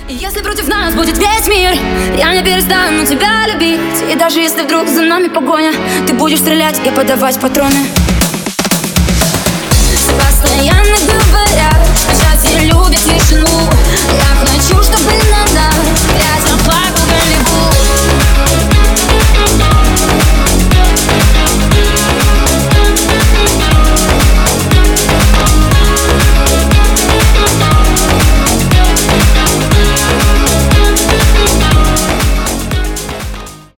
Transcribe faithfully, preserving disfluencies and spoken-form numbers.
И если против нас будет весь мир, я не перестану тебя любить. И даже если вдруг за нами погоня, ты будешь стрелять и подавать патроны.